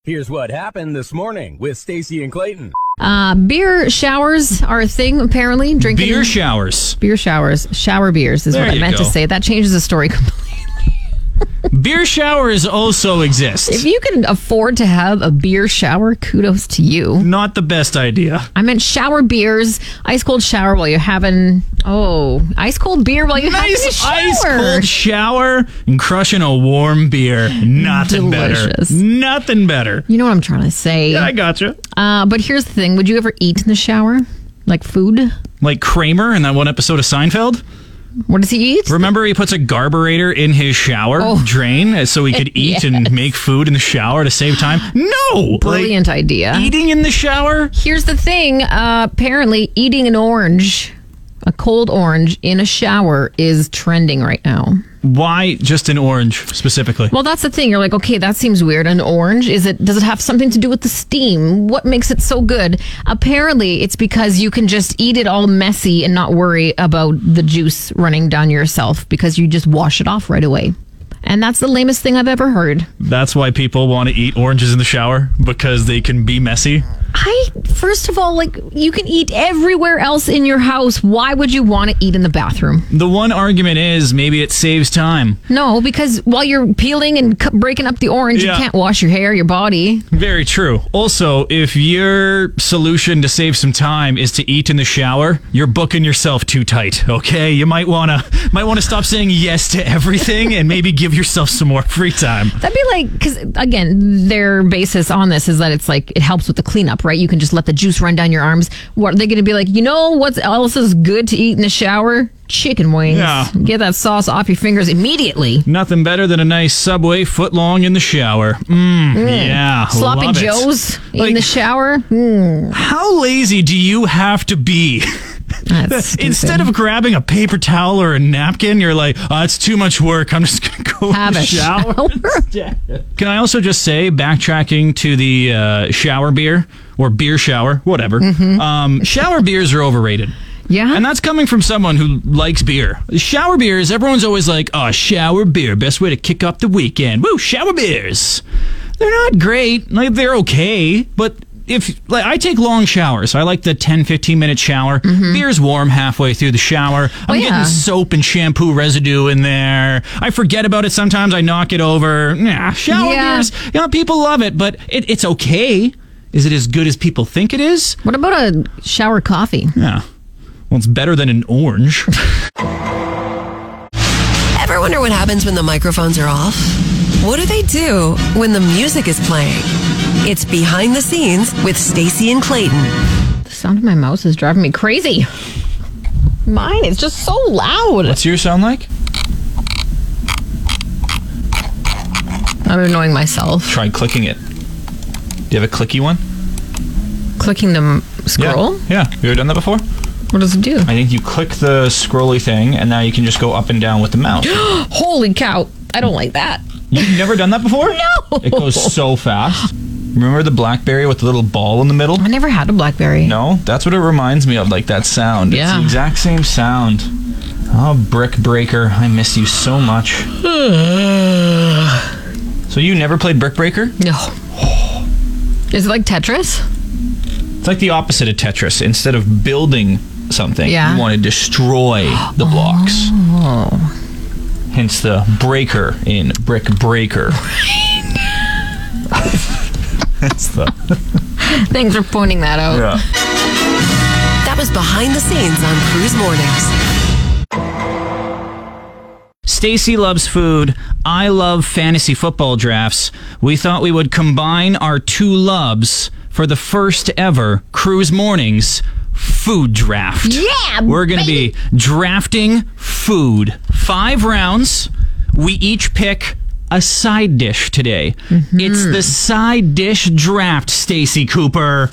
Here's what happened this morning with Stacey and Clayton. Beer showers are a thing, apparently. Drinking Beer showers. Beer showers. Shower beers is There what I you meant go. to say. That changes the story completely. Beer showers also exist. If you can afford to have a beer shower, kudos to you. Not the best idea. I meant shower beers, ice cold shower while you're having, ice cold beer while you're having a Nice shower. ice cold shower and crushing a warm beer. Nothing Delicious. better. Nothing better. You know what I'm trying to say. Yeah, I gotcha. But here's the thing. Would you ever eat in the shower? Like food? Like Kramer in that one episode of Seinfeld. What does he eat? Remember he puts a garburator in his shower drain so he could eat and make food in the shower to save time? No! Brilliant idea. Eating in the shower? Here's the thing. Apparently, eating an orange, a cold orange, in a shower is trending right now. Why just an orange specifically? Well, that's the thing. You're like, okay, that seems weird. An orange, does it have something to do with the steam? What makes it so good? Apparently, it's because you can just eat it all messy and not worry about the juice running down yourself because you just wash it off right away. And that's the lamest thing I've ever heard. That's why people want to eat oranges in the shower, because they can be messy. First of all, you can eat everywhere else in your house. Why would you want to eat in the bathroom? The one argument is maybe it saves time. No, because while you're peeling and breaking up the orange, you can't wash your hair, your body. Very true. Also, if your solution to save some time is to eat in the shower, you're booking yourself too tight, okay? You might want to stop saying yes to everything and maybe give yourself some more free time. That'd be like, because again, their basis on this is that it's like, it helps with the cleanup, right? You can just let the juice run down your arms. What are they going to be like? You know what else is good to eat in the shower? Chicken wings. Yeah. Get that sauce off your fingers immediately. Nothing better than a nice Subway footlong in the shower. Yeah. Sloppy love it. Joes in the shower. How lazy do you have to be? That's stupid. Instead of grabbing a paper towel or a napkin, you're like, it's too much work. I'm just going to go Have in the a shower. Can I also just say, backtracking to the shower beer or beer shower, whatever, shower beers are overrated. Yeah. And that's coming from someone who likes beer. Shower beers, everyone's always like, shower beer, best way to kick up the weekend. Woo, shower beers. They're not great. Like, they're okay, but I take long showers. I like the 10, 15-minute shower. Beer's warm halfway through the shower. I'm getting soap and shampoo residue in there. I forget about it sometimes. I knock it over. Shower beers, people love it, but it's okay. Is it as good as people think it is? What about a shower coffee? Yeah. Well, it's better than an orange. Ever wonder what happens when the microphones are off? What do they do when the music is playing? It's Behind the Scenes with Stacey and Clayton. The sound of my mouse is driving me crazy. Mine is just so loud. What's yours sound like? I'm annoying myself. Try clicking it. Do you have a clicky one? Clicking the scroll? Yeah. Have you ever done that before? What does it do? I think you click the scrolly thing, and now you can just go up and down with the mouse. Holy cow. I don't like that. You've never done that before? No. It goes so fast. Remember the BlackBerry with the little ball in the middle? I never had a BlackBerry. No? That's what it reminds me of, like that sound. Yeah. It's the exact same sound. Oh, Brick Breaker, I miss you so much. So you never played Brick Breaker? No. Is it like Tetris? It's like the opposite of Tetris. Instead of building something, you want to destroy the blocks. Oh. Hence the breaker in Brick Breaker. That's the... Thanks for pointing that out. Yeah. That was Behind the Scenes on Cruise Mornings. Stacey loves food. I love fantasy football drafts. We thought we would combine our two loves for the first ever Cruise Mornings food draft. Yeah, we're going to be drafting food. 5 rounds. We each pick a side dish today. It's the side dish draft, Stacey Cooper.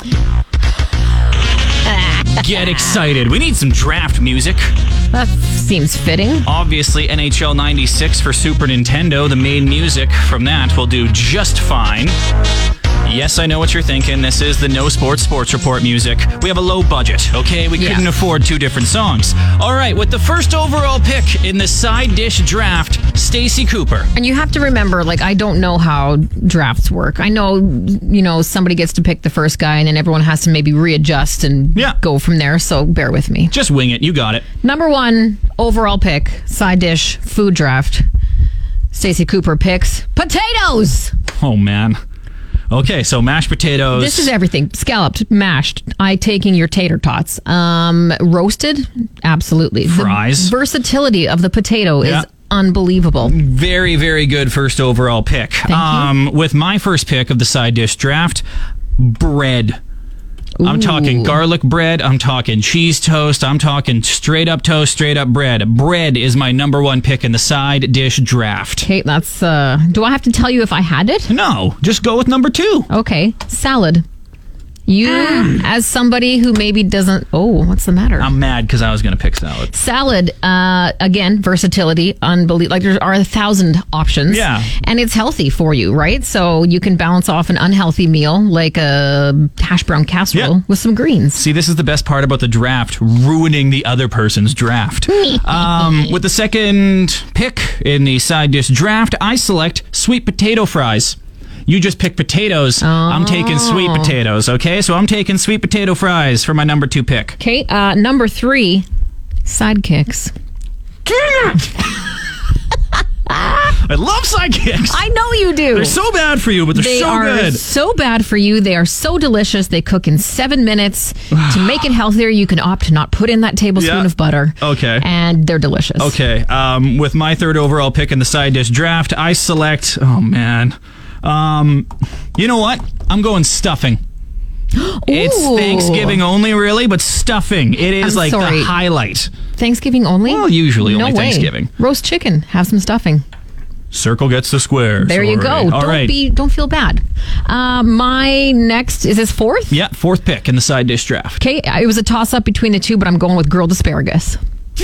Get excited. We need some draft music. That seems fitting. Obviously, NHL 96 for Super Nintendo. The main music from that will do just fine. Yes, I know what you're thinking. This is the No Sports Report music. We have a low budget, okay? We couldn't afford 2 different songs. All right, with the first overall pick in the side dish draft, Stacey Cooper. And you have to remember, like, I don't know how drafts work. I know, somebody gets to pick the first guy and then everyone has to maybe readjust and go from there. So bear with me. Just wing it. You got it. Number 1 overall pick, side dish, food draft. Stacey Cooper picks potatoes. Oh, man. Okay, so mashed potatoes. This is everything. Scalloped, mashed. I taking your tater tots. Roasted? Absolutely. Fries. The versatility of the potato is unbelievable. Very, very good first overall pick. Thank you. With my first pick of the side dish draft, bread. I'm talking garlic bread. I'm talking cheese toast. I'm talking straight up toast, straight up bread. Bread is my number 1 pick in the side dish draft. Okay, that's... do I have to tell you if I had it? No, just go with number 2. Okay, salad. You, as somebody who maybe doesn't... Oh, what's the matter? I'm mad because I was going to pick salad. Salad, again, versatility, unbelievable. Like, there are 1,000 options. Yeah. And it's healthy for you, right? So you can balance off an unhealthy meal, like a hash brown casserole, with some greens. See, this is the best part about the draft, ruining the other person's draft. With the second pick in the side dish draft, I select sweet potato fries. You just pick potatoes. I'm taking sweet potatoes, okay? So I'm taking sweet potato fries for my number 2 pick. Okay, number 3, sidekicks. I love sidekicks. I know you do. They're so bad for you, but they're so good. They are so bad for you. They are so delicious. They cook in 7 minutes. To make it healthier, you can opt to not put in that tablespoon of butter. Okay. And they're delicious. Okay. With my third overall pick in the side dish draft, I select... Oh, man. You know what? I'm going stuffing. It's Thanksgiving only, really, but stuffing. It is the highlight. Thanksgiving only? Well, usually no only way. Thanksgiving. Roast chicken. Have some stuffing. Circle gets the square. There you go. Don't feel bad. My next, is this 4th? Yeah, 4th pick in the side dish draft. Okay, it was a toss-up between the 2, but I'm going with grilled asparagus.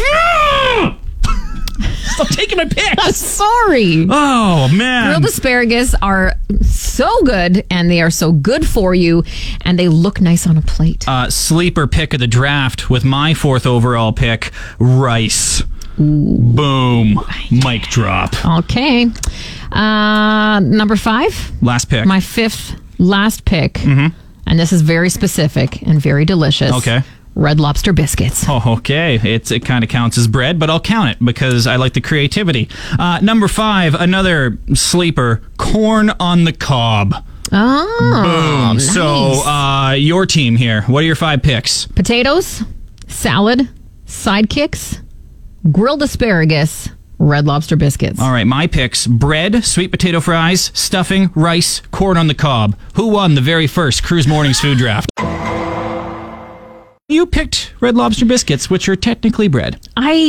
Stop taking my pick. I'm sorry. Oh, man. Grilled asparagus are so good, and they are so good for you, and they look nice on a plate. Sleeper pick of the draft with my 4th overall pick, rice. Boom. Mic drop. Okay. Number 5. Last pick. My 5th last pick. Mm-hmm. And this is very specific and very delicious. Okay. Red Lobster biscuits. Oh, okay. It kind of counts as bread, but I'll count it because I like the creativity. Number 5, another sleeper, corn on the cob. Oh, boom. Nice. So, your team here. What are your 5 picks? Potatoes, salad, sidekicks, grilled asparagus, Red Lobster biscuits. All right, my picks: bread, sweet potato fries, stuffing, rice, corn on the cob. Who won the very first Cruise Mornings food draft? You picked Red Lobster biscuits, which are technically bread. I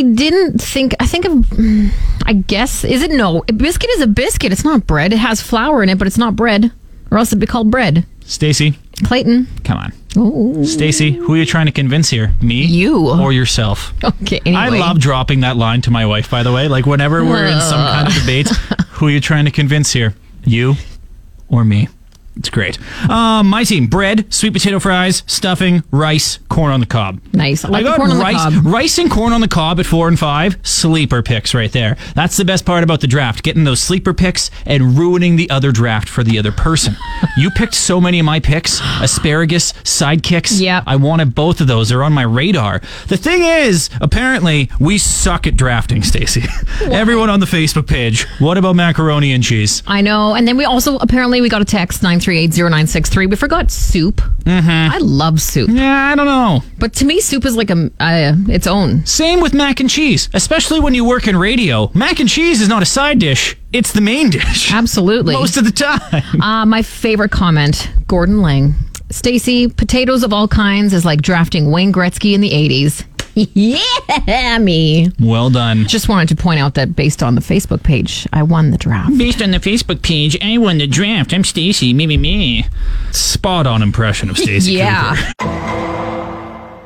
guess, is it? No, a biscuit is a biscuit. It's not bread. It has flour in it, but it's not bread, or else it'd be called bread. Stacey, Clayton, come on. Ooh. Stacey, who are you trying to convince here? Me? You. Or yourself? Okay, anyway. I love dropping that line to my wife, by the way. Like, whenever we're in some kind of debate, who are you trying to convince here? You or me? It's great. My team: bread, sweet potato fries, stuffing, rice, corn on the cob. Nice. I like the corn on the cob. Rice and corn on the cob at 4 and 5. Sleeper picks right there. That's the best part about the draft: getting those sleeper picks and ruining the other draft for the other person. You picked so many of my picks: asparagus, sidekicks. Yeah, I wanted both of those. They're on my radar. The thing is, apparently, we suck at drafting, Stacey. Everyone on the Facebook page. What about macaroni and cheese? I know. And then we also apparently got a text 9380963. We forgot soup. Mm-hmm. I love soup. Yeah, I don't know. But to me, soup is like its own. Same with mac and cheese, especially when you work in radio. Mac and cheese is not a side dish. It's the main dish. Absolutely. Most of the time. My favorite comment, Gordon Lang. Stacey, potatoes of all kinds is like drafting Wayne Gretzky in the 80s. Yeah, me. Well done. Just wanted to point out that based on the Facebook page, I won the draft. Based on the Facebook page, I won the draft. I'm Stacey. Me. Spot on impression of Stacey. Yeah. Cooper.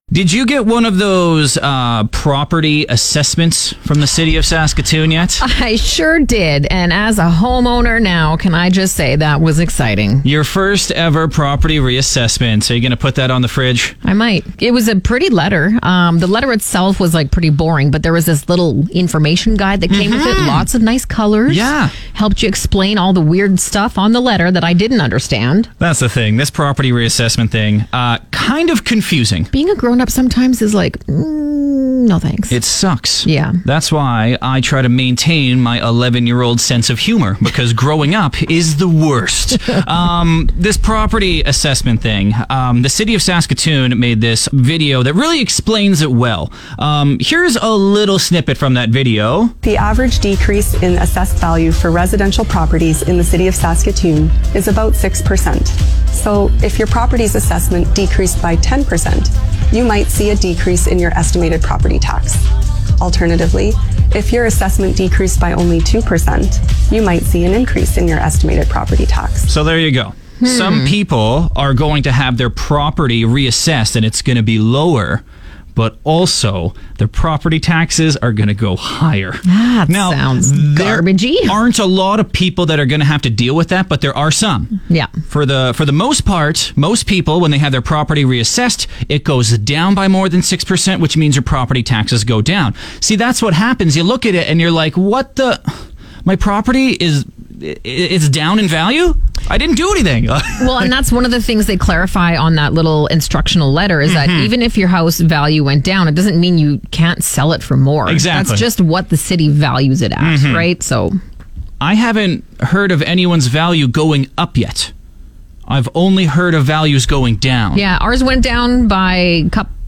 Did you get one of those property assessments from the city of Saskatoon yet? I sure did. And as a homeowner now, can I just say that was exciting? Your first ever property reassessment. Are you going to put that on the fridge? I might. It was a pretty letter. The letter itself was like pretty boring, but there was this little information guide that came with it. Lots of nice colors. Yeah. Helped you explain all the weird stuff on the letter that I didn't understand. That's the thing. This property reassessment thing, kind of confusing. Being a grown-up sometimes is like, no thanks. It sucks. Yeah. That's why I try to maintain my 11-year-old sense of humor, because growing up is the worst. This property assessment thing, the city of Saskatoon made this video that really explains it well. Here's a little snippet from that video. The average decrease in assessed value for residential properties in the city of Saskatoon is about 6%. So if your property's assessment decreased by 10%, you might see a decrease in your estimated property tax. Alternatively, if your assessment decreased by only 2%, you might see an increase in your estimated property tax. So there you go. Some people are going to have their property reassessed and it's going to be lower, but also their property taxes are going to go higher. That sounds garbagey. There aren't a lot of people that are going to have to deal with that, but there are some. Yeah. For the most part, most people, when they have their property reassessed, it goes down by more than 6%, which means your property taxes go down. See, that's what happens. You look at it and you're like, what the... My property it's down in value? I didn't do anything. Well, and that's one of the things they clarify on that little instructional letter is that even if your house value went down, it doesn't mean you can't sell it for more. Exactly. That's just what the city values it at, right? So I haven't heard of anyone's value going up yet. I've only heard of values going down. yeah, ours went down by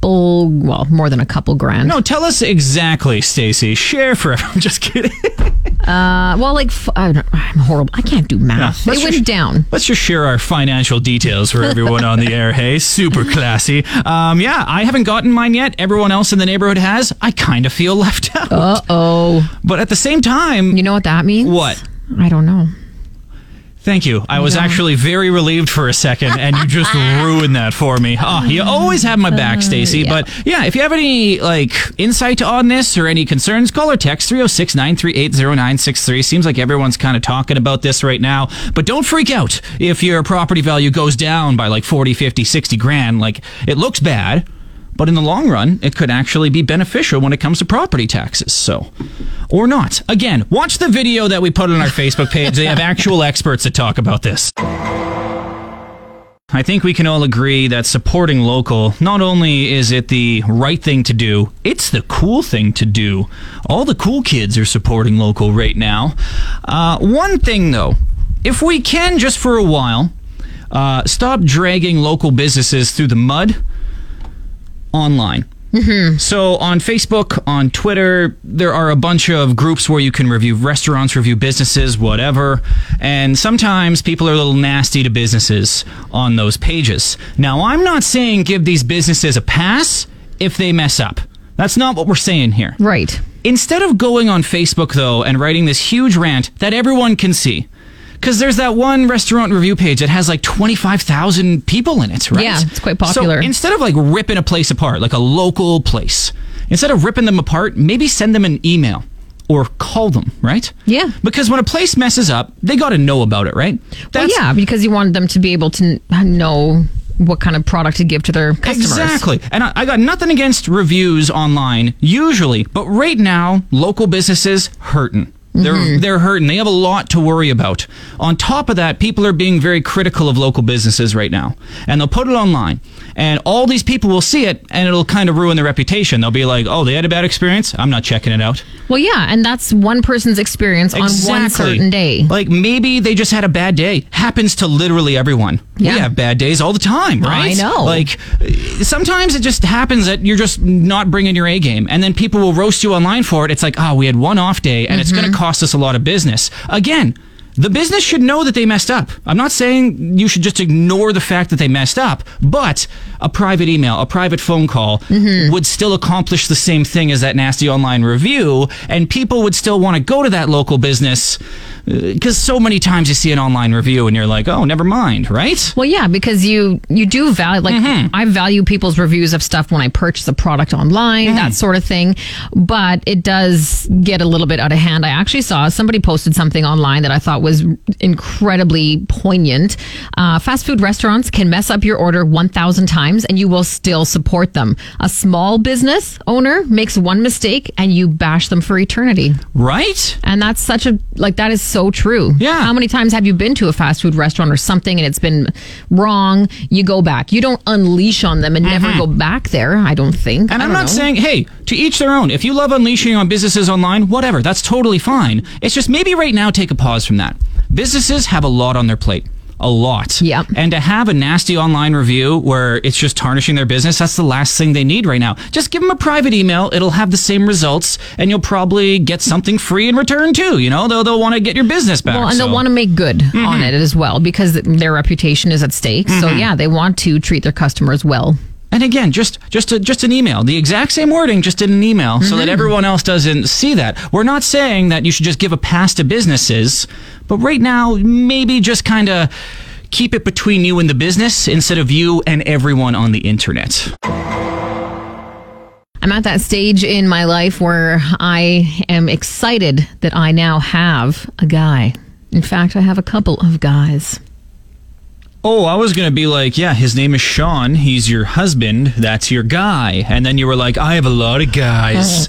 more than a couple grand. No, tell us exactly, Stacey. Share for everyone. Just kidding. I'm horrible. I can't do math. Yeah, It went down. Let's just share our financial details for everyone on the air. Hey, super classy. I haven't gotten mine yet. Everyone else in the neighborhood has. I kind of feel left out. Uh-oh. But at the same time... You know what that means? What? I don't know. Thank you. I was actually very relieved for a second, and you just ruined that for me. Oh, you always have my back, Stacey. Yeah. But yeah, if you have any insight on this or any concerns, call or text 306-938-0963. Seems like everyone's kind of talking about this right now. But don't freak out if your property value goes down by 40, 50, 60 grand. It looks bad. But in the long run, it could actually be beneficial when it comes to property taxes. So, or not. Again, watch the video that we put on our Facebook page. They have actual experts that talk about this. I think we can all agree that supporting local, not only is it the right thing to do, it's the cool thing to do. All the cool kids are supporting local right now. One thing, though, if we can, just for a while, stop dragging local businesses through the mud online. So on Facebook, on Twitter, there are a bunch of groups where you can review restaurants, review businesses, whatever. And sometimes people are a little nasty to businesses on those pages. Now, I'm not saying give these businesses a pass if they mess up. That's not what we're saying here. Right. Instead of going on Facebook, though, and writing this huge rant that everyone can see, because there's that one restaurant review page that has 25,000 people in it, right? Yeah, it's quite popular. So instead of ripping a place apart, like a local place, instead of ripping them apart, maybe send them an email or call them, right? Yeah. Because when a place messes up, they got to know about it, right? Because you want them to be able to know what kind of product to give to their customers. Exactly. And I got nothing against reviews online, usually, but right now, local businesses hurting. They're hurting. They have a lot to worry about. On top of that, people are being very critical of local businesses right now. And they'll put it online. And all these people will see it, and it'll kind of ruin their reputation. They'll be like, oh, they had a bad experience? I'm not checking it out. Well, yeah, and that's one person's experience on one certain day. Maybe they just had a bad day. Happens to literally everyone. Yeah. We have bad days all the time, right? I know. Sometimes it just happens that you're just not bringing your A game. And then people will roast you online for it. It's like, we had one off day, and it's going to cost us a lot of business. Again, the business should know that they messed up. I'm not saying you should just ignore the fact that they messed up, but a private email, a private phone call would still accomplish the same thing as that nasty online review, and people would still want to go to that local business because so many times you see an online review and you're like, oh, never mind, right? Well, yeah, because you do value, like, I value people's reviews of stuff when I purchase a product online, that sort of thing. But it does get a little bit out of hand. I actually saw somebody posted something online that I thought was incredibly poignant. Fast food restaurants can mess up your order 1,000 times and you will still support them. A small business owner makes one mistake and you bash them for eternity. Right? And that's such a, like, that is so true. Yeah. How many times have you been to a fast food restaurant or something and it's been wrong? You go back. You don't unleash on them and never go back there, I don't think. And I I'm don't not know. saying, hey, to each their own. If you love unleashing on businesses online, whatever, that's totally fine. It's just maybe right now take a pause from that. Businesses have a lot on their plate. A lot. Yep. And to have a nasty online review where it's just tarnishing their business, that's the last thing they need right now. Just give them a private email. It'll have the same results and you'll probably get something free in return too. You know, they'll want to get your business back. Well, and they'll want to make good on it as well because their reputation is at stake. So yeah, they want to treat their customers well. And again, just an email. The exact same wording, just in an email, so that everyone else doesn't see that. We're not saying that you should just give a pass to businesses, but right now, maybe just kind of keep it between you and the business instead of you and everyone on the internet. I'm at that stage in my life where I am excited that I now have a guy. In fact, I have a couple of guys. Oh, I was going to be like, yeah, his name is Sean. He's your husband. That's your guy. And then you were like, I have a lot of guys.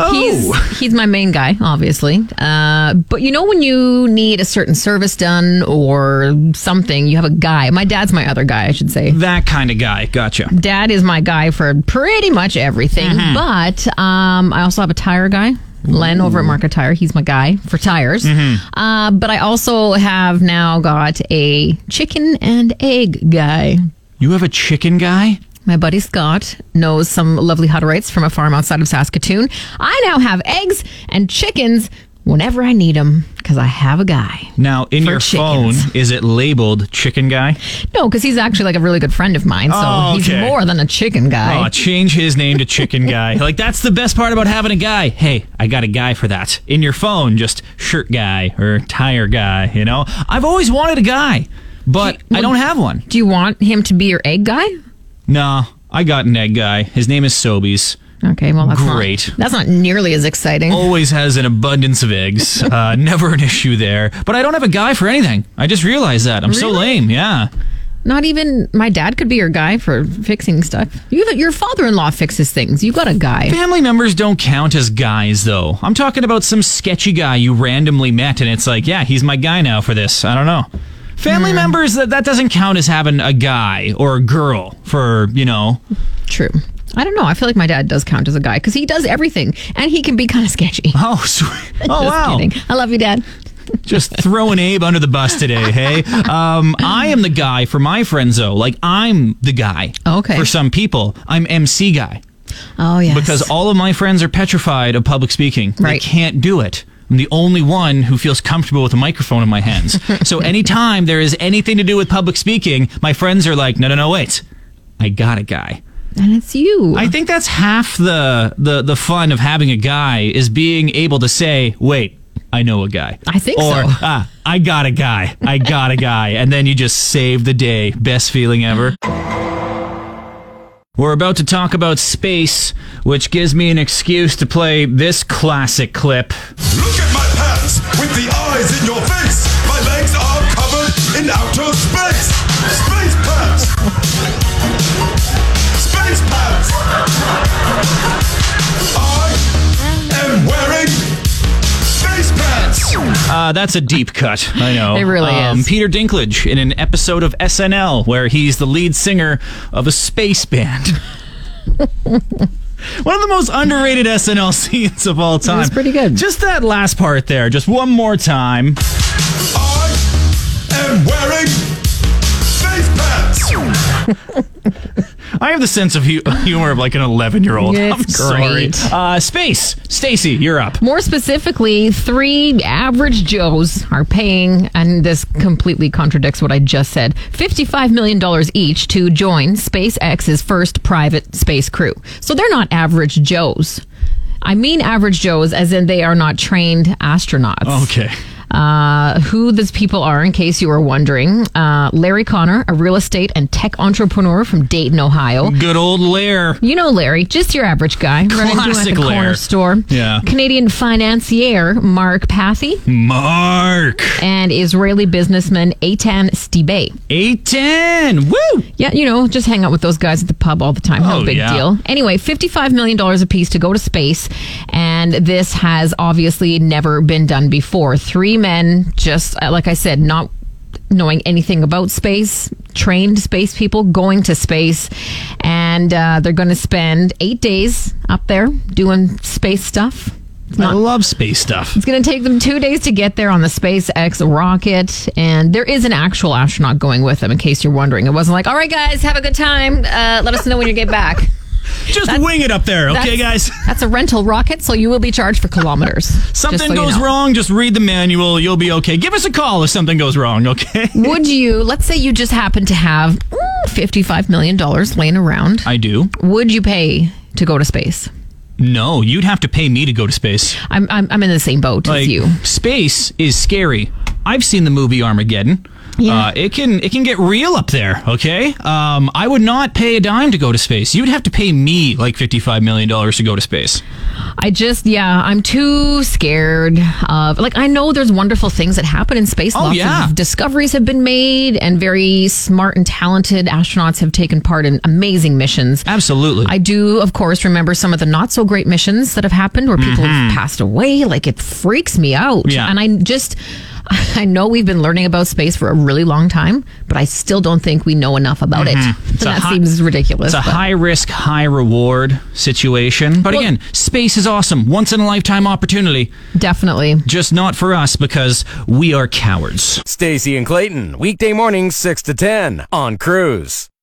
He's my main guy, obviously. But you know when you need a certain service done or something, you have a guy. My dad's my other guy, I should say. That kind of guy. Gotcha. Dad is my guy for pretty much everything. But I also have a tire guy. Len over at Market Tire. He's my guy for tires. But I also have now got a chicken and egg guy. You have a chicken guy? My buddy Scott knows some lovely Hutterites from a farm outside of Saskatoon. I now have eggs and chickens whenever I need them because I have a guy. Now, in for your chickens. phone, is it labeled chicken guy? No, because he's actually like a really good friend of mine. So he's more than a chicken guy. Oh, change his name to chicken guy. Like, that's the best part about having a guy. Hey, I got a guy for that. In your phone, just shirt guy or tire guy, you know? I've always wanted a guy, but I don't have one. Do you want him to be your egg guy? No, I got an egg guy. His name is Sobeys. Okay, well, that's Great. That's not nearly as exciting. Always has an abundance of eggs. Never an issue there. But I don't have a guy for anything. I just realized that. I'm so Really? lame, yeah. Not even my dad could be your guy for fixing stuff. Your father-in-law fixes things. You got a guy. Family members don't count as guys, though. I'm talking about some sketchy guy you randomly met, and it's like, yeah, he's my guy now for this. I don't know. Family members, that doesn't count as having a guy or a girl for, you know. True. I don't know. I feel like my dad does count as a guy because he does everything, and he can be kind of sketchy. Oh, sweet. Oh, Just wow. kidding. I love you, Dad. Just throwing Abe under the bus today, hey? I am the guy for my friends, though. Like, I'm the guy. Okay. For some people, I'm MC guy. Oh, yes. Because all of my friends are petrified of public speaking. They Right. can't do it. I'm the only one who feels comfortable with a microphone in my hands. So anytime there is anything to do with public speaking, my friends are like, no, wait. I got a guy. And it's you. I think that's half the fun of having a guy is being able to say, wait, I know a guy. I think or, so. I got a guy. I got a guy. And then you just save the day. Best feeling ever. We're about to talk about space, which gives me an excuse to play this classic clip. Look at my pants with the eyes in your face. My legs are covered in outer space. Space pants. Space pants. I am wearing space pants. That's a deep cut, I know. It really is. Peter Dinklage in an episode of SNL where he's the lead singer of a space band. One of the most underrated SNL scenes of all time. was pretty good. Just that last part there, just one more time. I am wearing space pants. I have the sense of humor of like an 11-year-old. I'm It's sorry. great. Space. Stacey, you're up. More specifically, 3 average Joes are paying, and this completely contradicts what I just said, $55 million each to join SpaceX's first private space crew. So they're not average Joes. I mean average Joes as in they are not trained astronauts. Okay. Who these people are, in case you were wondering. Larry Connor, a real estate and tech entrepreneur from Dayton, Ohio. Good old Lair. You know Larry, just your average guy. Running into Classic at the corner Lair. store. Yeah. Canadian financier Mark Pathy Mark. and Israeli businessman Eitan Stibay. 810. Woo! Yeah, you know, just hang out with those guys at the pub all the time. No Oh, big yeah. deal. Anyway, $55 million a piece to go to space. And this has obviously never been done before. 3 men, just like I said, not knowing anything about space, trained space people going to space. And they're going to spend 8 days up there doing space stuff. I love space stuff. It's going to take them 2 days to get there on the SpaceX rocket. And there is an actual astronaut going with them, in case you're wondering. It wasn't like, all right, guys, have a good time. Let us know when you get back. Just wing it up there, okay, guys? That's a rental rocket, so you will be charged for kilometers. Something goes wrong, just read the manual. You'll be okay. Give us a call if something goes wrong, okay? Would you, let's say you just happen to have $55 million laying around. I do. Would you pay to go to space? No, you'd have to pay me to go to space. I'm in the same boat as you. Space is scary. I've seen the movie Armageddon. Yeah. It can get real up there, okay? I would not pay a dime to go to space. You'd have to pay me like $55 million to go to space. I'm too scared of, like, I know there's wonderful things that happen in space. Oh, Lots yeah. of discoveries have been made, and very smart and talented astronauts have taken part in amazing missions. Absolutely. I do, of course, remember some of the not so great missions that have happened where people have passed away. Like, it freaks me out. Yeah. And I know we've been learning about space for a really long time, but I still don't think we know enough about it. It's So a that high- seems ridiculous. It's a but- high risk, high reward situation. But again, space is awesome. Once in a lifetime opportunity. Definitely. Just not for us because we are cowards. Stacey and Clayton, weekday mornings 6 to 10 on Cruise.